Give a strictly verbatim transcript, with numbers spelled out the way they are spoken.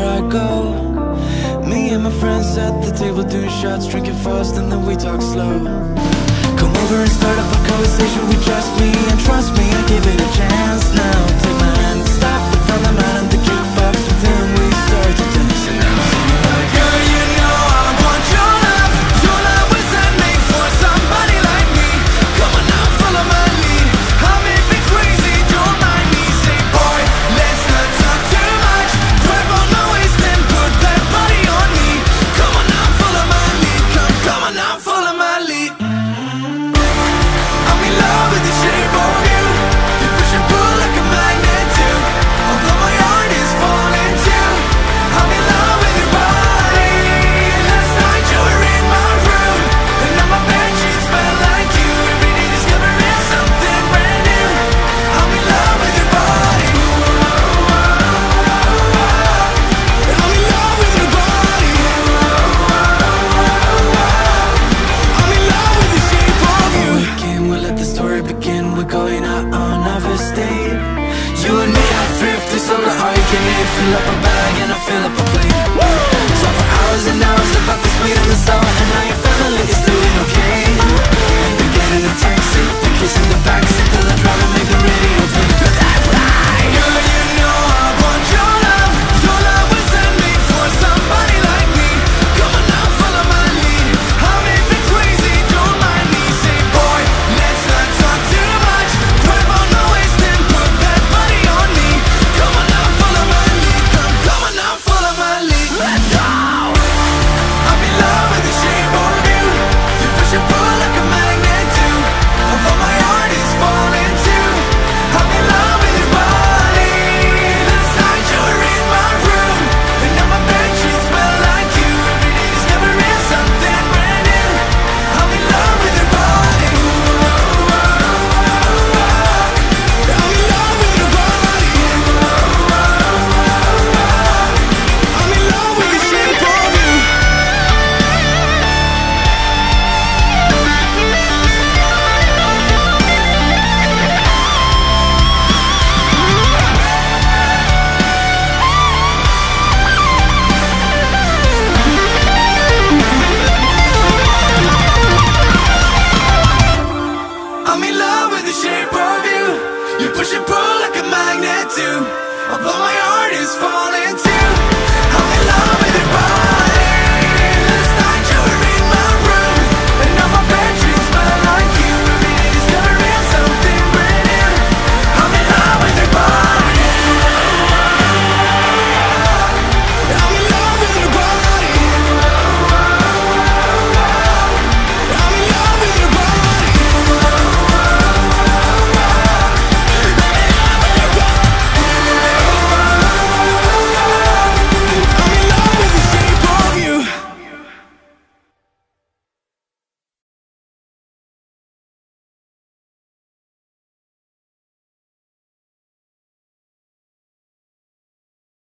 everywhere I go. Me and my friends at the table doing shots, drinking fast and then we talk slow. Come over and start up a conversation with just me, and trust me, I give it a chance now. Take my hand, stop in front of the man at the jukebox, and then we start to dance. And I'm singing like, girl, you know I want your love. Your love was handmade for somebody like me. Come on now, follow my lead. I may be crazy, don't mind me. Say, boy, let's not talk too much. Grab on my waist and put that body on me. Come on now, follow my lead. Come, come on now, follow my lead. I'm in love with the shape of you. You push and pull like a magnet too. Although my heart is falling too. I'm in love with your body. Last night you were in my room, and now my bedsheets smell like you. Every day discovering something brand new. I'm in love with your body. I'm in love with your body. I'm in love with the shape of you. We came, we let the story begin. We're going out on our first date. You and me are fifty, so the all you can eat. Fill up a bag and I fill up a plate. Talk for hours and hours about the sweet and the sour, and how your family is doing okay. We get in a taxi, the kiss in the backseat.